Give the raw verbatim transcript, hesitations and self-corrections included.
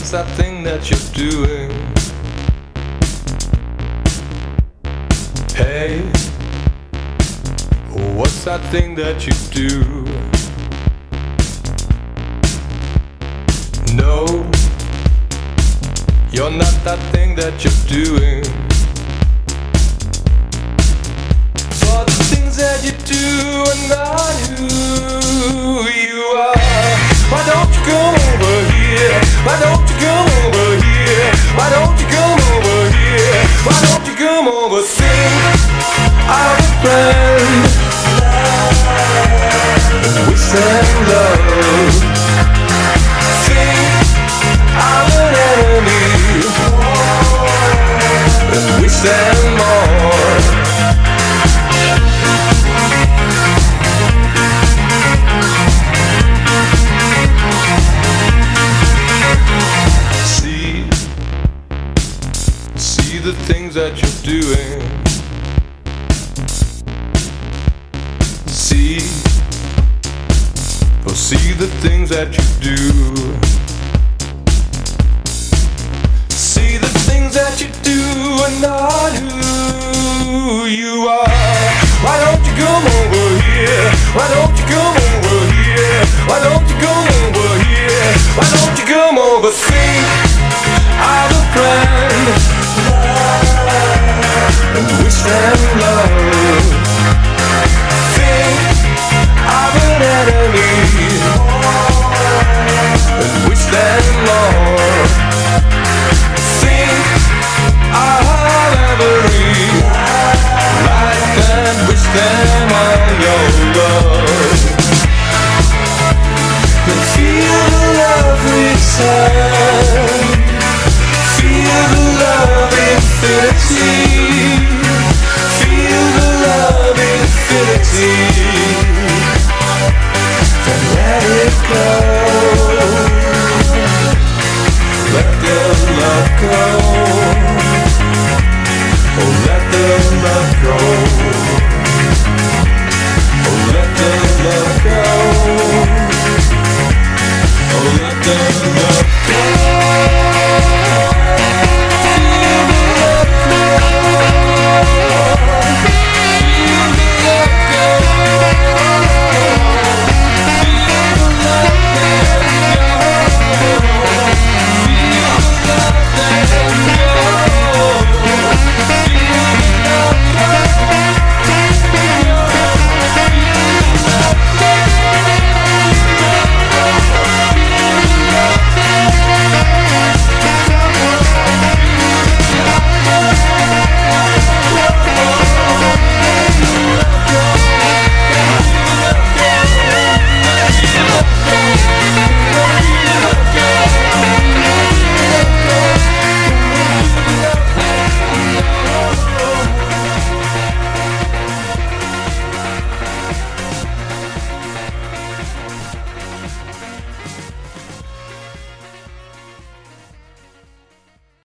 What's that thing that you're doing? Hey, what's that thing that you do? No, you're not that thing that you're doing. But the things that you do are not who you are. Why don't you come over here? Why don't you come over here? Why don't you come over here? Why don't you come over? Think of a friend, we send love. Think of an enemy, and we send more. The things that you're doing. See, oh, see the things that you do. See the things that you do are not who you are. Why don't you come over here? Why don't you come over here? Why don't you come over here? Why don't you come over? Think of a friend, and we stand love. Think of an enemy, and we stand more. Think of every life, and we stand on your love. And feel the love return. Feel the love infinity. Feel the love infinity. Then let it go. Let the love go. Oh, let the love go.